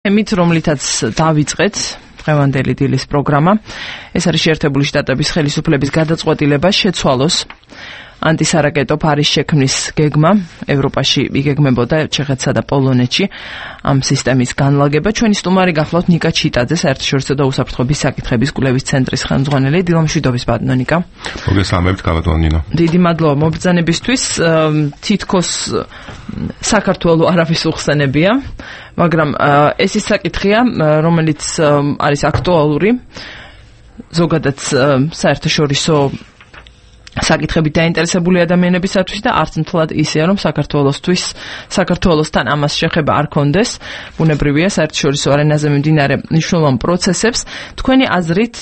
Mit რომლითაც დავიწყეთ დღევანდელი დილის პროგრამა, ეს არის შეერთებული შტატების ხელისუფლების გადაწყვეტილება შეცვალოს ანტისარაკეტო ფარის შექმნის გეგმა. ევროპაში იგეგმებოდა ჩეხეთსა და პოლონეთში ამ სისტემის განლაგება. ჩვენი სტუმარი გახლავთ ნიკა ჩიტაძე, საერთაშორისო და უსაფრთხოების საკითხების კვლევის ცენტრის ხელმძღვანელი. დილამშვიდობის ბატონო ნიკა. მოგესალმებით, ბატონო. დიდი მადლობა მობრძანებისთვის. თითქოს საქართველოს არავის უხსენებია, მაგრამ ეს ის საკითხია, რომელიც არის აქტუალური ზოგადად საერთაშორისო საკითხებით დაინტერესებული ადამიანებისათვის და არც მთლად ისეა, რომ საქართველოსთან ამას შეხება არ კონდეს. ბუნებრივია საერთაშორისო არენაზე მიმდინარე მნიშვნელოვან პროცესებს. თქვენი აზრით,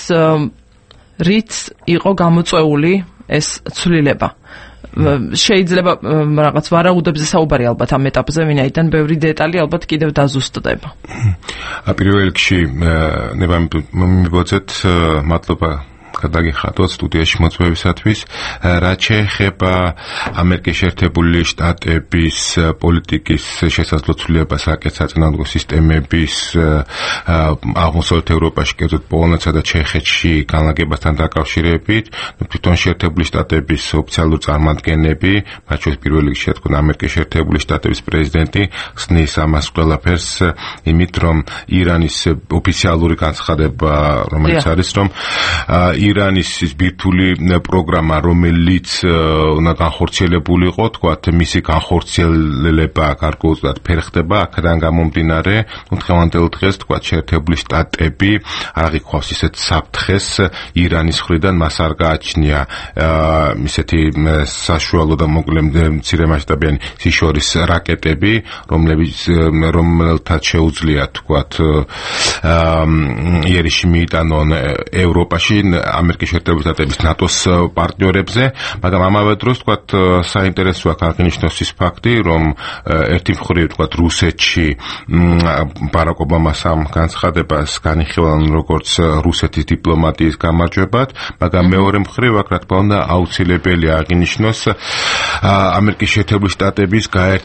რით იყო გამოწვეული ეს ცვლილება? შეიძლება რაღაც ვარაუდებზე საუბარი ალბათ ამ ეტაპზე, ვინაიდან ბევრი დეტალი ალბათ კიდევ დაზუსტდება. პირველ რიგში მიბოძეთ მადლობა გადაგიხადოთ სტუდიაში მოწვევისათვის. რაც შეეხება ამერიკის შეერთებული შტატების პოლიტიკის შესაძლო ცვლილებას რაკეტსაწინააღმდეგო სისტემების აღმოსავლეთ ევროპაში, კერძოდ პოლონეთსა და ჩეხეთში განლაგებასთან დაკავშირებით, თვითონ შეერთებული შტატების ოფიციალური წარმომადგენლები, მათ შორის პირველ რიგში თქო ამერიკის შეერთებული შტატების პრეზიდენტი ხსნის ამას ყველაფერს იმით, რომ ირანის ოფიციალური განცხადება, რომელიც არის, რომ ირანის ბირთვული პროგრამა, რომელიც უნდა განხორციელებულიყო, თქვათ, მისი განხორციელება გარკვეულწილად ფერხდება, აქედან გამომდინარე, დღევანდელ დღეს, თქვათ, შეერთებული შტატები არ აღიქვავს ისეთ საფრთხეს ირანის მხრიდან, მას არ გააჩნია ისეთი საშუალო და მოკლე მცირე მასშტაბიანი სიშორის რაკეტები, რომელთაც შეუძლია, თქვათ, იერიში მიიტანონ ევროპაში ამერიკის შეერთებული შტატების ნატოს პარტნიორებზე, მაგრამ ამავე დროს, თქვათ, საინტერესოა აღინიშნოს ის ფაქტი, რომ ერთი მხრივ, თქვათ, რუსეთში ბარაკ ობამას ამ განცხადებას განიხილავენ როგორც რუსეთის დიპლომატიის გამარჯვებად, მაგრამ მეორე მხრივ, აქ რა თქმა უნდა, აუცილებელია აღინიშნოს ამერიკის შეერთებული შტატების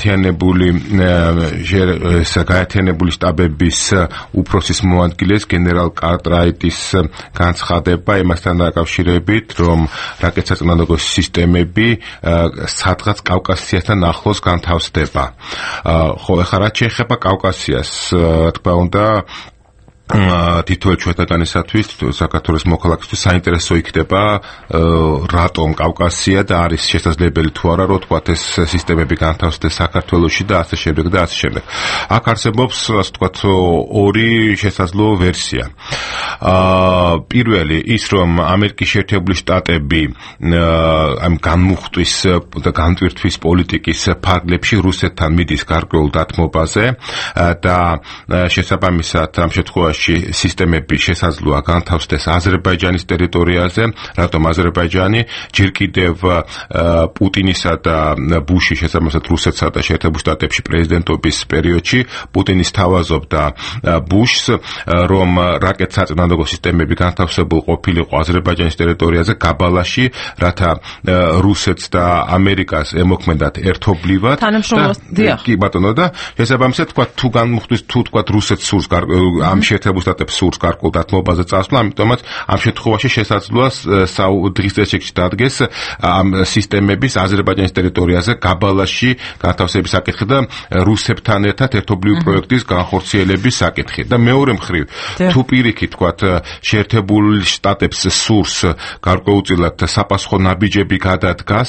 გაერთიანებული შტაბების უფროსის მოადგილეს გენერალ კარტრაიტის განცხადება იმასთან დაკავშირებით, რომ რაკეტსაწინააღმდეგო სისტემები სადღაც კავკასიასთან ახლოს განთავსდება. ხო, ეხლა რაც შეეხება კავკასიას, თქმა უნდა, თითოეულ ჩვენთაგანისათვის, საქართველოს მოქალაქისთვის საინტერესო იქნება, რატომ კავკასია და არის შესაძლებელი თუ არა, რომ თქვათ ეს სისტემები განთავსდეს საქართველოში და ასე შემდეგ და ასე შემდეგ. აქ არსებობს, ასე ვთქვათ, ორი შესაძლო ვერსია. პირველი ის, რომ ამერიკის შეერთებული შტატები ამ განმუხტვის და განტვირთვის პოლიტიკის ფარგლებში რუსეთთან მიდის გარკვეულ დათმობაზე და შესაბამისად ამ შემთხვევაში სისტემები შესაძლოა განთავსდეს აზერბაიჯანის ტერიტორიაზე, რატომ აზერბაიჯანი ჯერ კიდევ პუტინისა და ბუშის შესაბამისად რუსეთსა და შეერთებულ შტატებში პრეზიდენტობის პერიოდში პუტინი სთავაზობდა ბუშს, რომ რაკეტსაწინააღმდეგო სისტემები განთავსებულ ყოფილიყო აზერბაიჯანის ტერიტორიაზე გაბალაში, რათა რუსეთს და ამერიკას ემოქმედათ ერთობლივად. კი ბატონო, და შესაბამისად თქვა თუ განმუხტვის თუ თქვა რუსეთს სურს ამ შეერთებულ შტატებს სურს გარკვეულ დათმობაზე წასვლა, ამიტომაც ამ შემთხვევაში შესაძლოა დღის წესრიგში დადგეს ამ სისტემების აზერბაიჯანის ტერიტორიაზე გაბალაში განთავსების საკითხი და რუსებთან ერთად ერთობლივი პროექტის განხორციელების საკითხი. და მეორე მხრივ, თუ პირიქით, თქვათ, შეერთებულ შტატებს სურს გარკვეულწილად საპასუხო ნაბიჯები გადადგას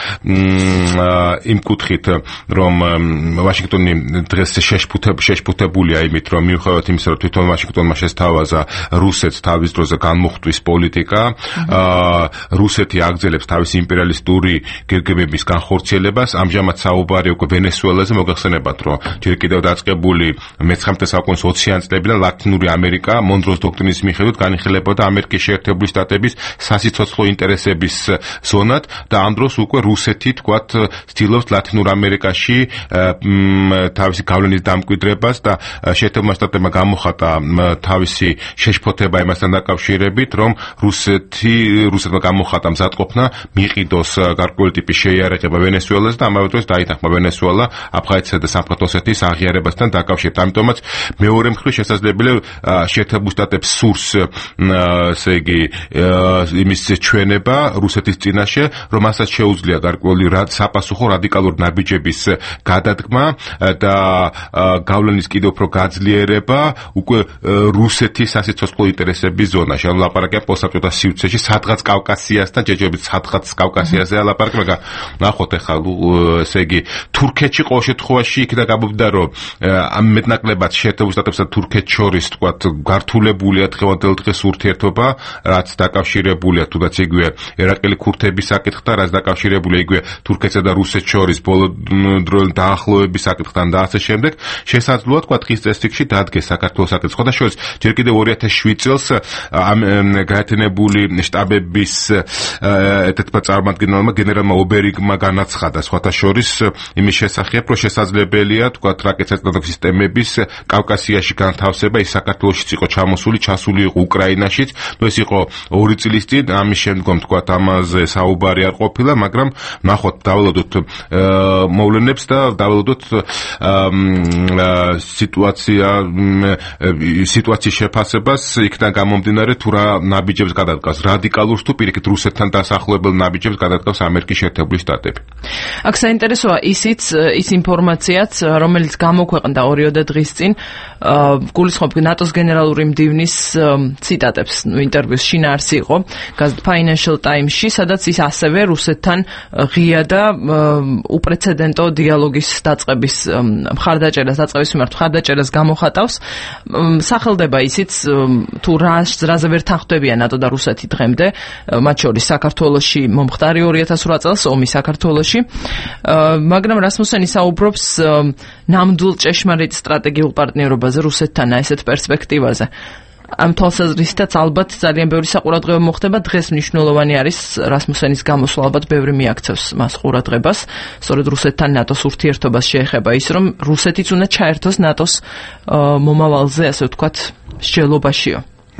იმ კუთხით, რომ ვაშინგტონი დღეს შეშფუთებულია იმით, რომ მიუხედავად იმისა, რომ თვითონ ვაშინგტონმა შესთავაზა რუსეთს თავის დროზე განმუხტვის პოლიტიკა, რუსეთი აგრძელებს თავის იმპერიალისტური გეგმების განხორციელებას. ამჟამად საუბარი უკვე ვენესუელაზე, მოგეხსენებათ, რომ ჯერ კიდევ დაწყებული მე-19 საუკუნის 20-იან წლებიდან ლათინური ამერიკა მონროს დოქტრინის მიხედვით განიხილებოდა ამერიკის შეერთებული შტატების სასიცოცხლო ინტერესების ზონად და ამ დროს უკვე რუსეთი, თქვათ, ცდილობს ლათინურ ამერიკაში თავისი გავლენის დამკვიდრებას და შეერთებულმა შტატებმა გამოხატა თავისი შეშფოთება იმასთან დაკავშირებით, რომ რუსეთმა გამოხატა მზადყოფნა მიყიდოს გარკვეული ტიპის შეიარაღება ვენესუელას და ამავე დროს დაითანხმა ვენესუელა აფხაზეთსა და სამხრეთ ოსეთის აღიარებასთან დაკავშირებით. ამიტომაც მეორე მხრივ შესაძლებელია შეერთებულ შტატებს სურს ესე იგი იმის ჩვენება რუსეთის წინაშე, რომ ასაც შეუძლია გარკვეული საპასუხო რადიკალური ნაბიჯების გადადგმა და გავლენის კიდევ უფრო გაძლიერება უკვე რუსეთის სასიცოცხლო ინტერესების ზონაში. ანუ ლაპარაკია პოსტსაბჭოთა სივრცეში, სადღაც კავკასიასთან, ჯერჯერობით სადღაც კავკასიაზე ლაპარაკი, მაგრამ ნახოთ ახლა ესე იგი თურქეთში ყოველ შემთხვევაში იქნა გამოვიდა, რომ ამ მეტნაკლებად შეერთებულ შტატებსა და თურქეთს შორის თქვათ გართულებულია დღევანდელ დღეს ურთიერთობა, რაც დაკავშირებულია თუნდაც იგივე ერაყელი ქურთების საკითხთან, რაც დაკავშირებულია იგივე თურქეთსა და რუსეთს შორის ბოლო დროის დაახლოების საკითხთან და ასე შემდეგ. შესაძლოა თქვა დღის წესრიგში დადგეს საქართველოს საკითხი და შორის ჯერ კიდევ 2007 წელს ამ გაერთიანებული შტაბების ერთ-ერთმა წარმომადგენელმა გენერალმა ობერიგმა განაცხადა სხვათა შორის იმის შესახებ, რომ შესაძლებელია თქვა რაკეტსაწინააღმდეგო სისტემების კავკასიაში განთავსება, ის საქართველოშიც იყო ჩასული იყო უკრაინაშიც. ეს იყო 2 წლის წინ, ამის შემდგომ თქვა ამაზე საუბარი არ ყოფილა, მაგრამ ნახოთ დავალოდოთ მოვლენებს და დავალოდოთ სიტუაციის შეფასებას იქიდან გამომდინარე თუ რა ნაბიჯებს გადადგას რადიკალურს თუ პირიქით რუსეთთან დასახლებელ ნაბიჯებს გადადგას ამერიკის შეერთებული შტატები. აქ საინტერესოა ის ინფორმაციაც, რომელიც გამოქვეყნდა 2 დღის წინ, გულისხმობ ნატოს გენერალური მდივნის ციტატებს, ინტერვიუს შინაარსი იყო გაზეთ Financial Times-ში, სადაც ის ასევე რუსეთთან ღია და უპრეცედენტო დიალოგის დაწყების მიმართ მხარდაჭერას გამოხატავს. სახელდება ისიც თუ რაზე ვერ თანხმდებიან ნატო და რუსეთი დღემდე, მათ შორის საქართველოში მომხდარი 2008 წელს ომი საქართველოში, მაგრამ რასმუსენი საუბრობს ნამდვილ ჭეშმარიტ სტრატეგიულ პარტნიორობაზე რუსეთთან, ესეთ პერსპექტივაზე. ამ თვალსაზრისითაც ალბათ ძალიან ბევრი საყურადღებო მოხდება. დღეს მნიშვნელოვანი არის რასმუსენის გამოსვლა, ალბათ ბევრი მიაქცევს მას ყურადღებას. სწორედ რუსეთთან ნატოს ურთიერთობას შეეხება ის, რომ რუსეთიც უნდა ჩაერთოს ნატოს მომავალზე, ასე ვთქვათ, მსჯელობაშიო.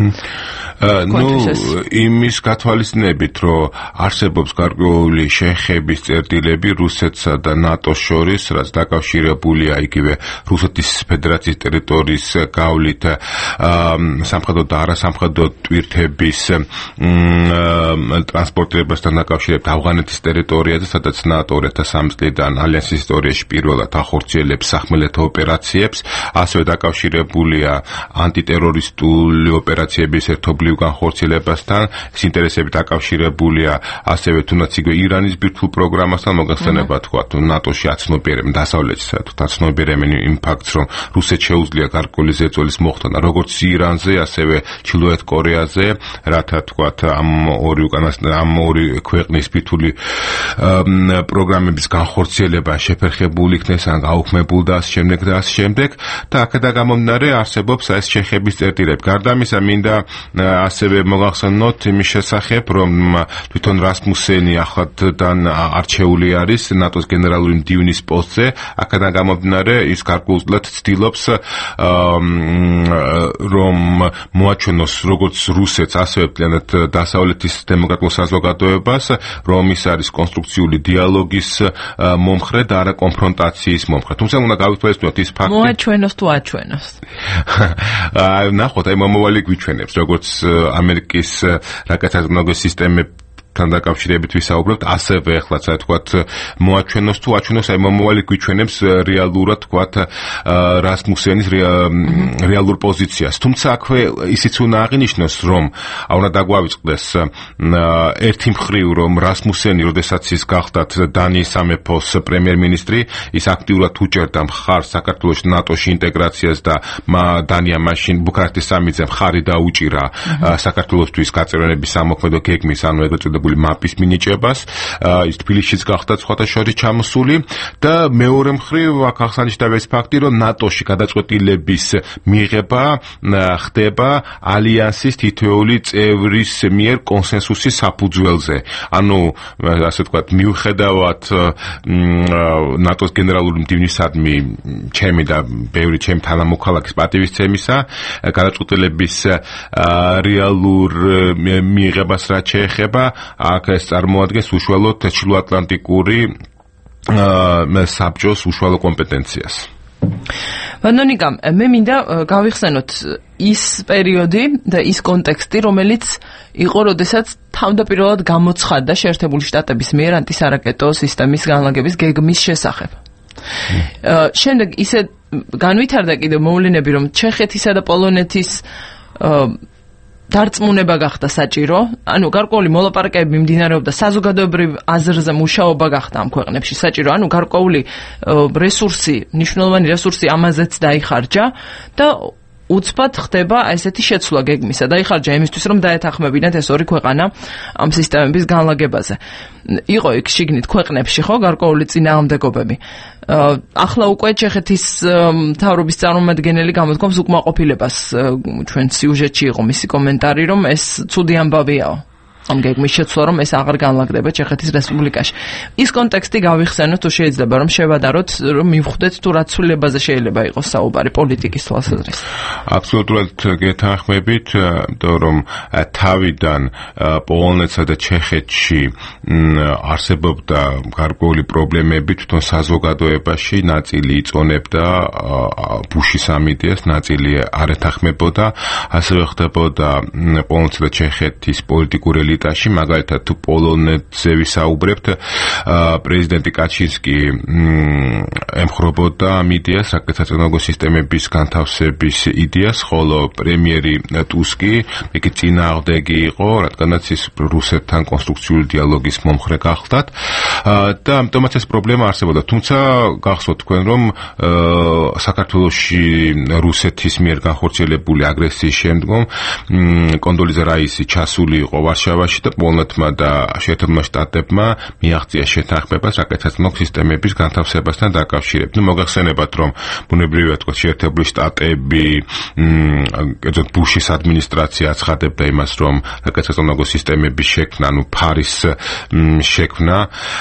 იმის გათვალისწინებით, რომ არსებობს გარკვეული შეხების წერტილები რუსეთსა და ნატოს შორის, რაც დაკავშირებულია იგივე რუსეთის ფედერაციის ტერიტორიის გავლით სამხედრო და არასამხედრო ტვირთების ტრანსპორტირებასთან დაკავშირებით ავღანეთის ტერიტორიაზე, სადაც ნატო 2003 წლიდან ალიანსის ისტორიაში პირველად ახორციელებს სახმელეთო ოპერაციებს, ასევე დაკავშირებულია ანტიტერორისტული ოპერაციების ერთობლივ განხორციელებასთან, ეს ინტერესები დაკავშირებულია ასევე თუნდაც იგივე ირანის ბირთვულ პროგრამასთან, მოგახსენება თქვა ნატოში აცნობიერებენ დასავლეთში აცნობიერებენ იმ ფაქტს, რომ რუსეთს შეუძლია გარკვეული ზეწოლის მოხდანა როგორც ირანზე, ასევე ჩრდილოეთ კორეაზე, რათა თქვა ამ ორი ქვეყნის ბირთვული პროგრამების განხორციელება შეფერხებული იქნეს ან გაუქმებულ და ასე შემდეგ და აქედან გამომდინარე არსებობს ეს შეხების წერტილები. გარდა ამისა მინდა ასევე მოგახსენოთ იმის შესახებ, რომ თვითონ რასმუსენი ახლადან არჩეული არის ნატოს გენერალური მდივნის პოსტზე. აქედან გამომდინარე ის გარკვეულწილად ცდილობს რომ მოაჩვენოს როგორც რუსეთს, ასევე მთლიანად დასავლეთის დემოკრატიულ საზოგადოებას, რომ ის არის კონსტრუქციული დიალოგის მომხრე და არა კონფრონტაციის მომხრე. თუმცა უნდა გავითვალისწინოთ ის ფაქტი. მოაჩვენოს თუ აჩვენოს. ნახოთ, აი მომავალი გვიჩვენებს, როგორც ამერიკის რაკეტსაწინააღმდეგო სისტემებთან დაკავშირებით ვისაუბრებთ, ასევე ახლა ასე ვთქვათ, მოაჩვენოს თუ აჩვენოს, აი მომავალი გვიჩვენებს რეალურად ვთქვათ რასმუსენის რეალურ პოზიციას. თუმცა აქვე ისიც უნდა აღინიშნოს, რომ უნდა დაგვავიწყდეს ერთი მხრივ, რომ რასმუსენი, როდესაც ის გახდათ დანიის სამეფოს პრემიერ-მინისტრი, ის აქტიურად უჭერდა მხარს საქართველოს ნატოში ინტეგრაციას და დანია მაშინ ბუქარესტის სამიტზე მხარი დაუჭირა საქართველოსთვის გაწევრიანების სამოქმედო გეგმის, ანუ ეგრეთ წოდებულ განსაზღვრებული მაპის მინიჭებას, ის თბილისშიც გახდა სხვათა შორის ჩამოსული და მეორე მხრივ აქ აღსანიშნავია ეს ფაქტი, რომ ნატოში გადაწყვეტილების მიღება ხდება ალიანსის თითოეული წევრის მიერ კონსენსუსის საფუძველზე. ანუ ასე ვთქვათ, მიუხედავად ნატოს გენერალური მდივნისადმი ჩემი და ბევრი ჩემი თანამოქალაქის პატივისცემისა, გადაწყვეტილების რეალურ მიღებას რაც შეეხება, აქ ეს წარმოადგენს უშუალოდ ჩრდილოატლანტიკური საბჭოს უშუალო კომპეტენციას. ვანონიკა, მე მინდა გავიხსენოთ ის პერიოდი და ის კონტექსტი, რომელიც იყო, როდესაც თავდაპირველად გამოცხადდა შეერთებული შტატების მიერ ანტისარაკეტო სისტემის განლაგების გეგმის შესახებ. შემდეგ ისე განვითარდა კიდევ მოვლენები, რომ ჩეხეთისა და პოლონეთის დარწმუნება გახდა საჭირო, ანუ გარკვეული მოლაპარაკებები მიმდინარეობდა, საზოგადოებრივ აზრზე მუშაობა გახდა ამ ქვეყნებში საჭირო, ანუ გარკვეული რესურსი, მნიშვნელოვანი რესურსი ამაზეც დაიხარჯა და უცბად ხდება ესეთი შეცვლა გეგმისა. დაიხარჯა იმისთვის, რომ დაეთანხმებინათ ეს ორი ქვეყანა ამ სისტემების განლაგებაზე. იყო იქ შიგნით ქვეყნებში, ხო, გარკვეული წინააღმდეგობები. ახლა უკვე ჩეხეთის მთავრობის წარმომადგენელი გამოთქვამს უკმაყოფილებას. ჩვენ სიუჟეტში იყო მისი კომენტარი, რომ ეს ცუდი ამბავიაო. ამ გეგმის შეცვლა, რომ ეს აღარ განლაგდება ჩეხეთის რესპუბლიკაში. ის კონტექსტი გავიხსენოთ, თუ შეიძლება, რომ შევადაროთ, რომ მივხვდეთ თუ რა ცვლილებაზე შეიძლება იყოს საუბარი პოლიტიკის თვალსაზრისით. აბსოლუტურად გეთანხმებით, რომ თავიდან პოლონეთსა და ჩეხეთში არსებობდა გარკვეული პრობლემები თვითონ საზოგადოებაში, ნაწილი იწონებდა ბუშის ამ იდეას, ნაწილი არ ეთანხმებოდა, ასევე ხდებოდა პოლონეთსა და ჩეხეთის პოლიტიკური ელიტაში, მაგალითად თუ პოლონეთზე ვისაუბრებთ, პრეზიდენტი კაჩინსკი ემხრობოდა ამ იდეას, რაკეტსაწინააღმდეგო სისტემების განთავსების იდეას, ხოლო პრემიერი ტუსკი იგი წინააღმდეგი იყო, რადგანაც ის რუსეთთან კონსტრუქციული დიალოგის მომხრე გახლდათ და ამიტომაც ეს პრობლემა არსებობდა. თუმცა გახსოვთ თქვენ, რომ საქართველოში რუსეთის მიერ განხორციელებული აგრესიის შემდგომ კონდოლიზა რაისი ჩასული იყო ვარშავაში და პოლონეთმა და შეერთებულმა შტატებმა მიაღწია შეთანხმებას რაკეტსაწინააღმდეგო სისტემების განთავსებასთან დაკავშირებით. მოგახსენებათ, რომ ბუნებრივია თქვა შეერთებული შტატები კერძოდ ბუშის ადმინისტრაცია აცხადებდა იმას, რომ რაკეტსაწინააღმდეგო სისტემების შექმნა, ანუ ფარის შექმნა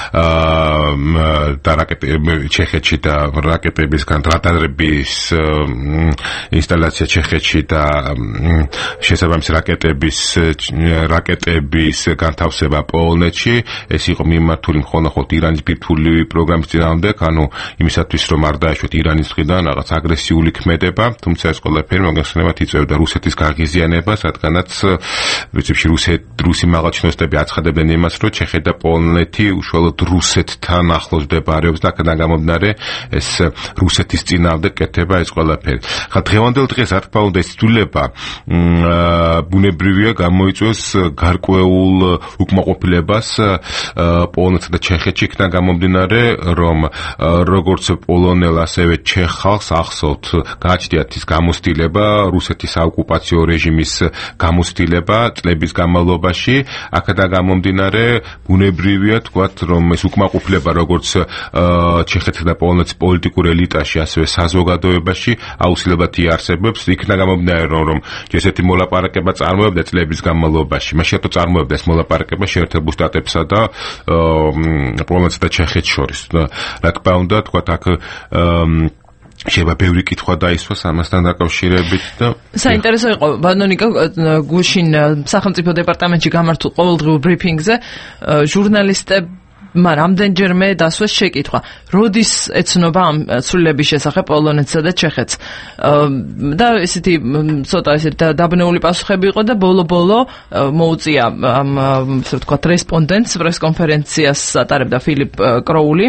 და ჩეხეთში და რაკეტებისგან რადარების ინსტალაცია ჩეხეთში და შესაბამისი რაკეტების განთავსება პოლონეთში, ეს იყო მიმართული მხოლოდ ირანის ბირთვული პროგრამის წინააღმდეგ, ანუ იმისათვის, რომ არ დაეშვათ ირანის მხრიდან რაღაც აგრესიული ქმედება, თუმცა ეს ყველაფერი მოგეხსენებათ იწევდა რუსეთის გაღიზიანებას, რადგანაც პრინციპში რუსი მაღალჩინოსნები აცხადებდნენ იმას, რომ ჩეხეთი და პოლონეთი უშუალოდ რუსეთთან ახლოს მდებარეობს და აქედან გამომდინარე ეს რუსეთის წინააღმდეგ კეთება ეს ყველაფერი. ხა დღევანდელ დღეს რა თქმა უნდა ეს ცვლილება ბუნებრივია გამოიწვევს გარკვეულ უკმაყოფილებას პოლონეთსა და ჩეხეთში, იქიდან გამომდინარე, რომ როგორც პოლონელ, ასევე ჩეხ ხალხს ახსოვთ, გააჩნიათ ის გამოცდილება, რუსეთის საოკუპაციო რეჟიმის გამოცდილება წლების განმავლობაში, აქედან გამომდინარე, ბუნებრივია თქვათ, რომ ეს უკმაყოფილება როგორც ჩეხეთსა და პოლონეთის პოლიტიკურ ელიტაში, ასევე საზოგადოებაში აუცილებლად იარსებებს, იქიდან გამომდინარე, რომ ესეთი მოლაპარაკება წარმოებდა წლების განმავლობაში. მაშინ რატო წარმოებდა ეს მოლაპარაკება შეერთებულ შტატებსა და პოლონეთსა და ჩეხეთს შორის? რა თქმა უნდა, თქვათ აქ შეიძლება ბევრი კითხვა დაისვას ამასთან დაკავშირებით და საინტერესო იყო ვანონიკა გუშინ სახელმწიფო დეპარტამენტში გამართულ ყოველდღიურ ბრიფინგზე ჟურნალისტებმა რამდენჯერმე დასვეს შეკითხვა, როდის ეცნობა ამ ცვლილების შესახებ პოლონეთსა და ჩეხეთს და ესეთი ცოტა დაბნეული პასუხები იყო და ბოლო-ბოლო მოუწია ამ ასე ვთქვათ რესპონდენტს პრესკონფერენციას ატარებდა ფილიპ კროული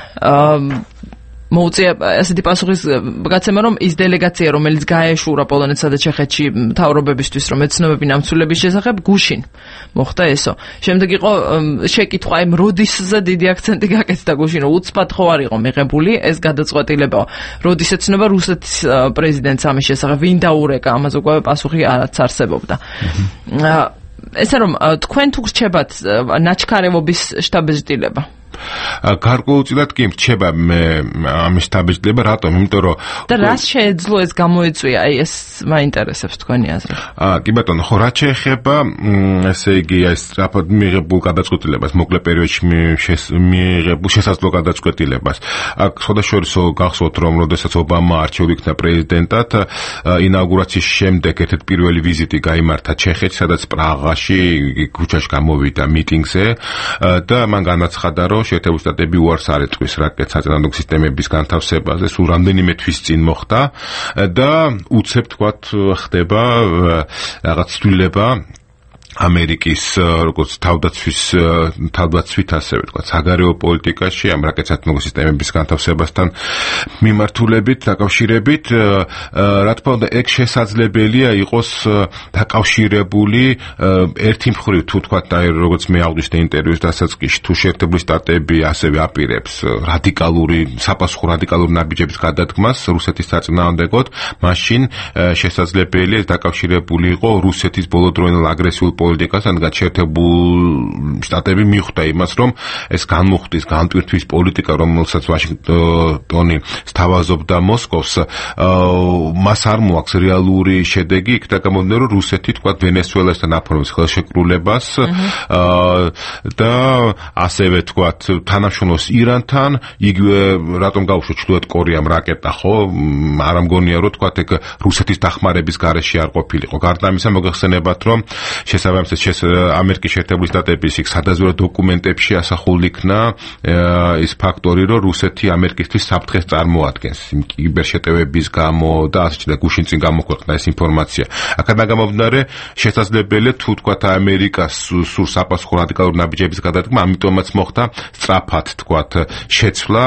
მოუწია ასეთი პასუხის გაცემა, რომ ის დელეგაცია, რომელიც გაეშურა პოლონეთსა და ჩეხეთში მთავრობებისთვის, რომ ეცნობებინ ამ ცვლილების შესახებ, გუშინ მოხდა ესო. შემდეგ იყო შეკითხვა, იმ როდისზე დიდი აქცენტი გაკეთდა გუშინ, უცბად ხო არ იყო მიღებული ეს გადაწყვეტილებაო. როდის ეცნობა რუსეთის პრეზიდენტს ამის შესახებ, ვინ დაურეკა, ამაზე უკვე პასუხი არც არსებობდა. ესე რომ თქვენ თუ გრჩებათ ნაჩქარევობის შტაბ-ბიძილება გარკვეულწილად კი რჩება მე ამის შტაბ-ბიძილება, რატომ? იმიტომ რომ და რას შეეძლო ეს გამოეწვია, აი ეს მაინტერესებს თქვენი აზრი. კი ბატონო, ხო, რაც შეეხება ესე იგი ეს სწრაფად მიღებულ გადაწყვეტილებას, მოკლე პერიოდში მიღებულ შესაძლო გადაწყვეტილებას. აქ სხვადასხვა გახსოვთ, რომ როდესაც ობამა არჩეულ იქნა პრეზიდენტად, ინაუგურაციის შემდეგ ერთ-ერთი პირველი ვიზიტი გაიმართა ჩეხეთში, სადაც პრაღაში ქუჩაში გამოვიდა მიტინგზე და მან განაცხადა, რომ შეერთებული შტატები უარს არ ეტყვის რაკეტ-საწინააღმდეგო სისტემების განთავსებაზე, სულ რამდენიმე თვის წინ მოხდა და უცებ თქვათ ხდება რაღაც ცვლილება ამერიკის როგორც თავდაცვით ასევე თქვა საგარეო პოლიტიკაში ამ რაკეტ-საწინააღმდეგო სისტემების განთავსებასთან მიმართულებით დაკავშირებით რა თქმა უნდა ეგ შესაძლებელია იყოს დაკავშირებული ერთი მხრივ თუ თქვა და როგორც მე აღვნიშნე ინტერვიუს დასაწყისში თუ შეერთებული შტატები ასევე აპირებს საპასუხო რადიკალური ნაბიჯების გადადგმას რუსეთის საწინააღმდეგოდ მაშინ შესაძლებელია დაკავშირებული იყო რუსეთის ბოლოდროინდელ აგრესიულ პოლიტიკას, რადგან შეერთებულ შტატები მიხვდა იმას, რომ ეს განმუხტის, განტვირთვის პოლიტიკა, რომელსაც ვაშინგტონი სთავაზობდა მოსკოვს, მას არ მოაქვს რეალური შედეგი, იქ და გამომდინარე, რომ რუსეთი თქვა ვენესუელასთან აფორმებს ხელშეკრულებას და ასევე თქვა თანამშრომლობს ირანთან, იგივე რატომ გაუშვო ჩრდილოეთ კორეამ რაკეტა, ხო? არ ამგონია, რომ თქვა ეგ რუსეთის დახმარების გარეშე არ ყოფილიყო. გარდა ამისა, მოგეხსენებათ, რომ ამერიკის შეერთებული შტატების სადაზვერვო დოკუმენტებში ასახული იქნა ის ფაქტორი, რომ რუსეთი ამერიკისთვის საფრთხეს წარმოადგენს კიბერშეტევების გამო და ასე და გუშინ წინ გამოქვეყნდა ეს ინფორმაცია. აქედან გამომდინარე, შესაძლებელია თუ თქვათ ამერიკას სურს საპასუხო რადიკალური ნაბიჯების გადადგმა, ამიტომაც მოხდა სწრაფად თქვათ შეცვლა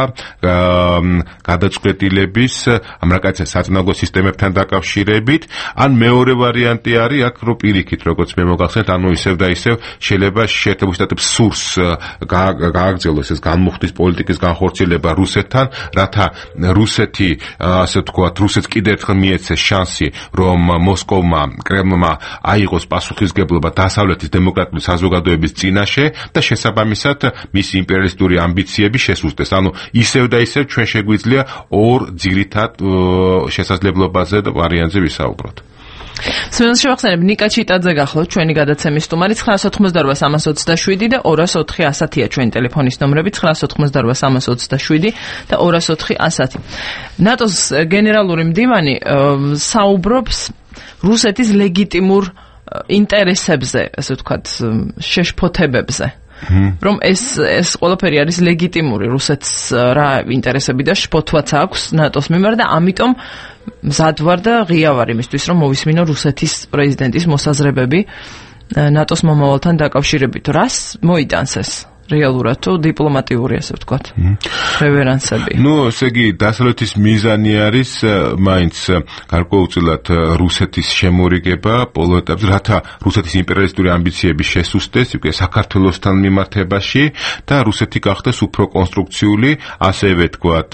გადაწყვეტილების ამ რაკეტ-საწინააღმდეგო სისტემებთან დაკავშირებით, ან მეორე ვარიანტი არის აქ რო პირიქით როგორც მე მოგახსენეთ, ანუ ისევ და ისევ შეიძლება შეერთებული შტატებს სურს გააგრძელოს ეს განმუხტვის პოლიტიკის განხორციელება რუსეთთან, რათა რუსეთი, ასე ვთქვათ, რუსეთს კიდევ ერთხელ მიეცეს შანსი, რომ მოსკოვმა, კრემლმა აიღოს პასუხისგებლობა დასავლეთის დემოკრატიული საზოგადოების წინაშე და შესაბამისად მისი იმპერიალისტური ამბიციები შესუსტეს. ანუ ისევ და ისევ ჩვენ შეგვიძლია ორ ძირითად შესაძლებლობაზე და ვარიანტზე ვისაუბროთ. სულ შევახსენებ ნიკა ჩიტაძე გახლავთ ჩვენი გადაცემის სტუმარი 988-327 და 204-100-ია ჩვენი ტელეფონის ნომრები 988-327 და 204-100. ნატოს გენერალური მდივანი საუბრობს რუსეთის ლეგიტიმურ ინტერესებზე, ასე ვთქვათ, შეშფოთებებზე. რომ ეს ყველაფერი არის ლეგიტიმური, რუსეთს რა ინტერესები და შფოთვაც აქვს ნატოს მიმართ და ამიტომ მზად ვარ და ღია ვარ იმისთვის, რომ მოვისმინო რუსეთის პრეზიდენტის მოსაზრებები ნატოს მომავალთან დაკავშირებით. რას მოიტანს ეს? რეალურად თუ დიპლომატიური, ასე ვთქვათ, რევერანსები. ესე იგი, დასავლეთის მიზანი არის მაინც გარკვეულწილად რუსეთის შემორიგება ბოლო ეტაპზე, რათა რუსეთის იმპერიალისტური ამბიციები შესუსტეს უკვე საქართველოსთან მიმართებაში და რუსეთი გახდეს უფრო კონსტრუქციული, ასევე ვთქვათ,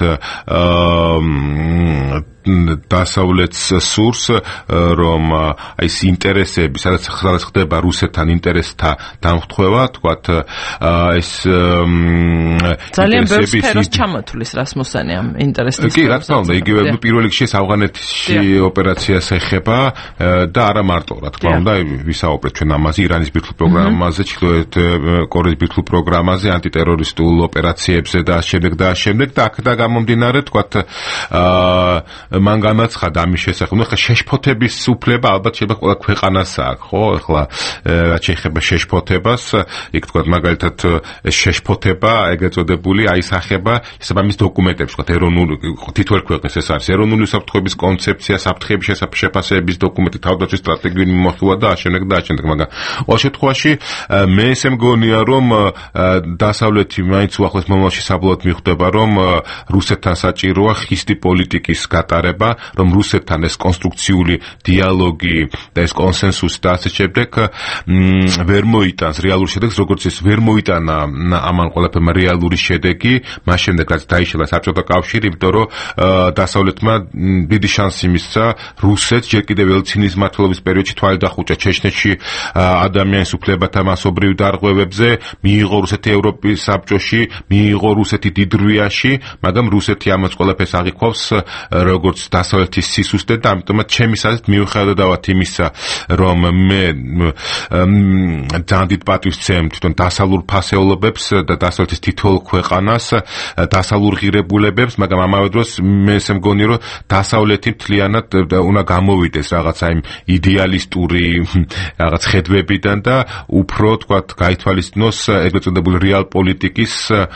დასავლეთს სურს, რომ აი ეს ინტერესები, სადაც ხდება რუსეთთან ინტერესთა დამხვევა, თქვათ, ეს ძალიან ბევრ სფეროს ჩამოთვლის რასმუსენი ამ ინტერესის. კი, რა თქმა უნდა, იგივე პირველ რიგში ავღანეთში ოპერაციას ეხება და არა მარტო, რა თქმა უნდა, ვისაუბრეთ ჩვენ ამაზე, ირანის ბირთვულ პროგრამაზე, ჩრდილოეთ კორეის ბირთვულ პროგრამაზე, ანტიტერორისტულ ოპერაციებზე და შემდეგ და აქ და გამომდინარე, თქვათ, მან განაცხადა ამის შესახებ. ახლა შეშფოთების უფლება ალბათ შეიძლება ყველა ქვეყანას აქვს, ხო? ახლა რაც შეეხება შეშფოთებას, იქ თქვათ მაგალითად შეშფოთება, ეგრეთ წოდებული აისახება შესაბამის დოკუმენტებში, თქვათ ეროვნული თითოეულ ქვეყნის ეს არის ეროვნული უსაფრთხოების კონცეფცია, საფრთხეების შეფასების დოკუმენტი, თავდაცვის სტრატეგიული მიმოხილვა და ამავდროულად, მაგრამ ყოველ შემთხვევაში მე ესე მგონია, რომ დასავლეთი მაინც უახლეს მომავალში საბოლოოდ მიხვდება, რომ რუსეთთან საჭიროა ხისტი პოლიტიკის გატარება ეხმარება, რომ რუსეთთან ეს კონსტრუქციული დიალოგი და ეს კონსენსუსი და ასე შემდეგ ვერ მოიტანს რეალურ შედეგს, როგორც ის ვერ მოიტანა ამან ყველაფერმა რეალური შედეგი, მას შემდეგ რაც დაიშალა საბჭოთა კავშირი, იმიტომ რომ დასავლეთმა დიდი შანსი მისცა რუსეთს ჯერ კიდევ ელცინის მმართველობის პერიოდში თვალი დახუჭა ჩეჩნეთში ადამიანის უფლებათა მასობრივ დარღვევებზე, მიიღო რუსეთი ევროპის საბჭოში, მიიღო რუსეთი დიდრვიაში, მაგრამ რუსეთი ამას ყველაფერს აღიქვავს როგორც დასავლეთის სისუსტე და ამიტომაც ჩემი აზრით მიუხედავად იმისა, რომ მე ძალიან დიდ პატივს ვცემ თვითონ დასავლურ ფასეულობებს და დასავლეთის თითოეულ ქვეყანას, დასავლურ ღირებულებებს, მაგრამ ამავე დროს მე ესე მგონი, რომ დასავლეთი მთლიანად უნდა გამოვიდეს რაღაცა იმ იდეალისტური რაღაც ხედვებიდან და უფრო თქვათ გაითვალისწინოს ეგრეთ წოდებული რეალ პოლიტიკის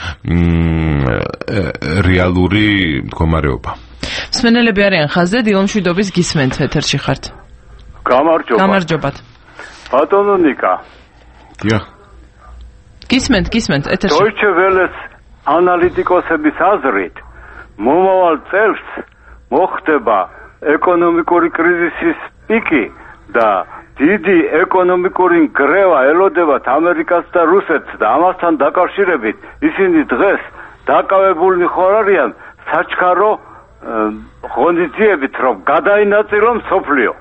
რეალური მდგომარეობა. მსმენელები არიან ხაზზე, დილომშვიდობის გისმენთ, ეთერში ხართ. გამარჯობათ. ბატონო ნიკა. დიახ. გისმენთ, ეთერში. Deutsche Welle-ს ანალიტიკოსების აზრით, მომავალ წელს მოხდება ეკონომიკური კრიზისის პიკი და დიდი ეკონომიკური ნგრევა ელოდებათ ამერიკას და რუსეთს და ამასთან დაკავშირებით ისინი დღეს დაკავებულნი ხარ არიან საჩქარო ღონისძიებით, რომ გადაინაწილონ მსოფლიო.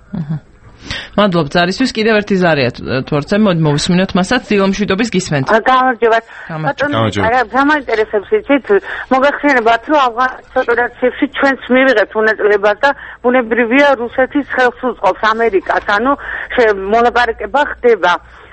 მადლობთ ზარისთვის. კიდევ ერთი ზარია თორცე, მოვისმინოთ მასაც. დილომშვიდობის გისმენთ. გამარჯობათ. გამაინტერესებს იცით, მოგახსენებათ, რომ ავღანეთის ოპერაციებში ჩვენც მივიღეთ უნაწილებას და ბუნებრივია რუსეთის ხელს უწყობს ამერიკას, ანუ მოლაპარაკება ხდება.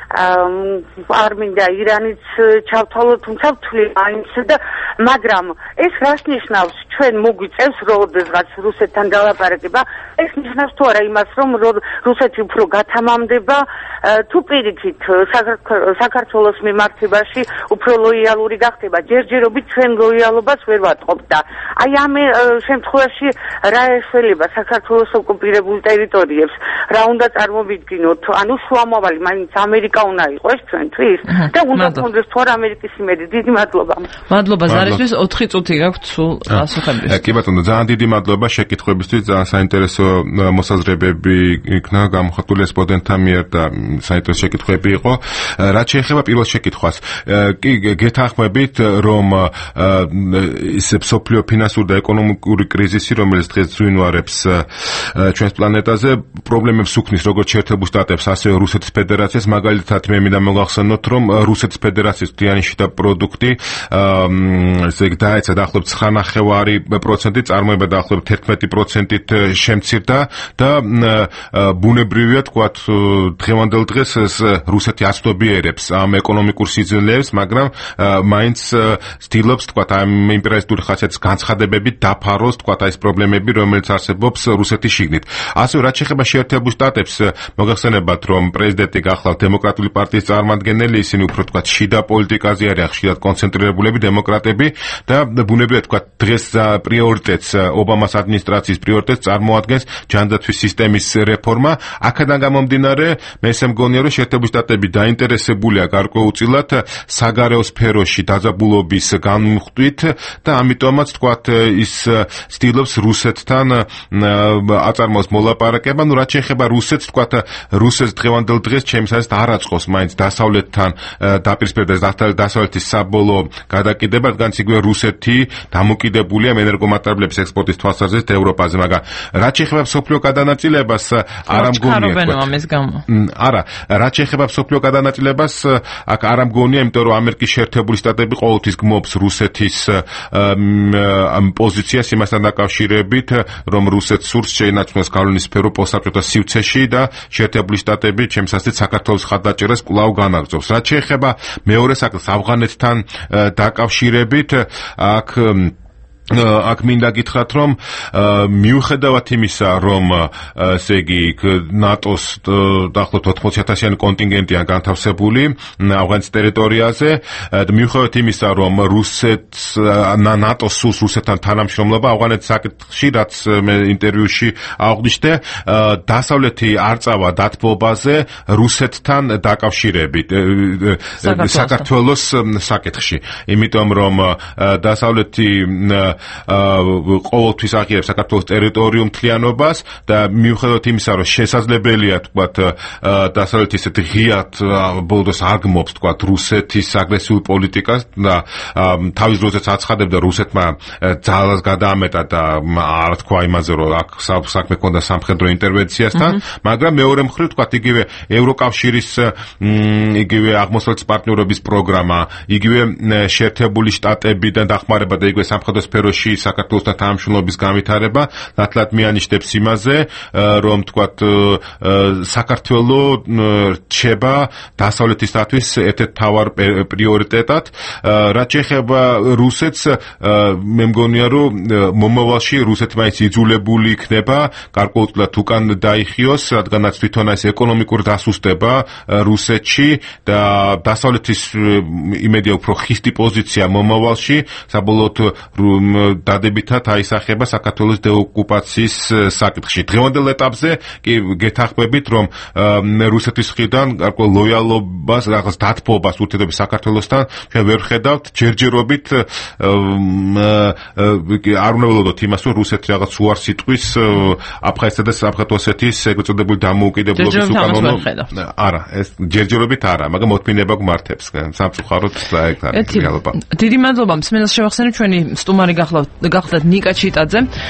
არ მინდა ირანიც ჩავთვალოთ, თუმცა ვთვლი მაინც და მაგრამ ეს რას ნიშნავს? ჩვენ მოგვიწევს როდესღაც რუსეთთან დალაპარაკება, ეს ნიშნავს თუ არა იმას, რომ რუსეთი უფრო გათამამდება თუ პირიქით საქართველოს მიმართებაში უფრო ლოიალური გახდება. ჯერჯერობით ჩვენ ლოიალობას ვერ ვატყობთ და აი ამ შემთხვევაში რა ეშველება საქართველოს ოკუპირებულ ტერიტორიებს, რა უნდა წარმოვიდგინოთ, ანუ შუამავალი მაინც ამერიკა უნდა იყოს ჩვენთვის და უნდა გქონდეს თუ არა ამერიკის იმედი. დიდი მადლობა. მადლობა ზარისთვის. 4 წუთი გაქვთ სულ პასუხებისთვის. კი ბატონო, ძალიან დიდი მადლობა შეკითხვებისთვის, ძალიან საინტერესო მოსაზრებები იქნა გამოხატული რესპონდენტთა მიერ და საინტერესო შეკითხვები იყო. რაც შეეხება პირველ შეკითხვას, კი გეთანხმებით, რომ ის მსოფლიო ფინანსური და ეკონომიკური კრიზისი, რომელიც დღეს ზრუნვარებს ჩვენს პლანეტაზე, პრობლემებს უქმნის როგორც შეერთებულ შტატებს, ასევე რუსეთის ფედერაციას. მაგალითად, მე მინდა მოგახსენოთ, რომ რუსეთის ფედერაციის მთლიანი შიდა პროდუქტი ესე დაეცა დაახლოებით 9.9%, წარმოება დაახლოებით 11%-ით შემცირდა და ბუნებრივია თქვათ დღევანდელ დღეს რუსეთი აცნობიერებს ამ ეკონომიკურ სიძლიერებს, მაგრამ მაინც ცდილობს თქვათ ამ იმპერიალისტური ხასიათის განცხადებებით დაფაროს თქვათ ეს პრობლემები, რომელიც არსებობს რუსეთის შიგნით. ასევე რაც შეეხება შეერთებულ შტატებს, მოგახსენებათ, რომ პრეზიდენტი გახლავთ დემოკრატიული პარტიის წარმომადგენელი, ისინი უფრო თქვათ შიდა პოლიტიკაზე არიან ხშირად კონცენტრირებულები დემოკრატები და ბუნებრივია თქვათ დღეს პრიორიტეტს ობამას ადმინისტრაციის პრიორიტეტს წარმოადგენს ჯანდაცვის სისტემის რეფორმა. აქედან გამომდინარე, მე ესე მგონია, რომ შეერთებული შტატები დაინტერესებულია გარკვეულწილად საგარეო სფეროში დაძაბულობის განმხვდით და ამიტომაც თქვათ ის ცდილობს რუსეთთან აწარმოოს მოლაპარაკება. რაც შეეხება რუსეთს, თქვათ რუსეთს დღევანდელ დღეს ჩემს აზრით არ აწყობს მაინც დასავლეთთან დაპირისპირება დასავლეთის საბოლოო გადაკიდება, რადგან იგივე რუსეთი დამოკიდებულია ენერგომატარებლების ექსპორტის თვალსაზრისით ევროპაზე, მაგრამ რაც შეეხება მსოფლიო გადანაწილებას, არ ამგონია ამის გამო. არა, რაც შეეხება მსოფლიო გადანაწილებას, აქ არ ამგონია, იმიტომ რომ ამერიკის შეერთებული შტატები ყოველთვის გმობს რუსეთის პოზიციას იმასთან დაკავშირებით, რომ რუსეთს სურს შეინარჩუნოს გავლენის სფერო პოსტსაბჭოთა სივრცეში და შეერთებული შტატები ჩემს აზრით საქართველოს ხადაჭერას კვლავ განაგრძობს. რაც შეეხება მეორე საკითხს ავღანეთთან დაკავშირებით, აქ მინდა გითხრათ, რომ მიუხედავად იმისა, რომ ესე იგი ნატოს დაახლოებით 80,000-იანი კონტინგენტია განთავსებული ავღანეთის ტერიტორიაზე, მიუხედავად იმისა, რომ ნატოს სურს რუსეთთან თანამშრომლობა ავღანეთის საკითხში, რაც მე ინტერვიუში აღვნიშნე, დასავლეთი არ წავა დათბობაზე რუსეთთან დაკავშირებით საქართველოს საკითხში, იმიტომ რომ დასავლეთი ყოველთვის აღიარებს საქართველოს ტერიტორიულ მთლიანობას და მიუხედავად იმისა, რომ შესაძლებელია თქვათ დასავლეთის ესეთი ღიად ბოლოს აგმობს თქვათ რუსეთის აგრესიულ პოლიტიკას და თავის დროზეც აცხადებდა რუსეთმა ძალას გადაამეტა და არ თქვა იმაზე, რომ აქ საქმე ქონდა სამხედრო ინტერვენციასთან, მაგრამ მეორე მხრივ თქვათ იგივე ევროკავშირის იგივე აღმოსავლეთის პარტნიორობის პროგრამა, იგივე შეერთებული შტატებიდან დახმარება და იგივე სამხედრო სფეროში საქართველოსთან თანამშრომლობის განვითარება ნათლად მიანიშნებს იმაზე, რომ თქვათ საქართველო რჩება დასავლეთისათვის ერთ-ერთ მთავარ პრიორიტეტად, რაც შეეხება რუსეთს, მე მგონია, რომ მომავალში რუსეთი მაინც იძულებული იქნება გარკვეულწილად უკან დაიხიოს, რადგანაც თვითონ ეს ეკონომიკური დასუსტება რუსეთში და დასავლეთის იმედია უფრო ხისტი პოზიცია მომავალში საბოლოოდ დადებითად აისახება საქართველოს დეოკუპაციის საკითხში. დღევანდელ ეტაპზე კი გეთანხმებით, რომ რუსეთის მხრიდან გარკვეულ ლოიალობას, რაღაც დათბობას ურთიერთობის საქართველოსთან ჩვენ ვერ ხედავთ, ჯერჯერობით არ უნდა ველოდოთ იმას, რომ რუსეთი რაღაც უარს იტყვის აფხაზეთსა და სამხრეთ ოსეთის ეგრეთ წოდებული დამოუკიდებლობის უკანონო. არა, ეს ჯერჯერობით არა, მაგრამ მოთმინება გვმართებს სამწუხაროდ ეგ არის რეალობა. დიდი მადლობა. მსმენელს შევახსენებ, ჩვენი სტუმარი გახლავთ ნიკა ჩიტაძე.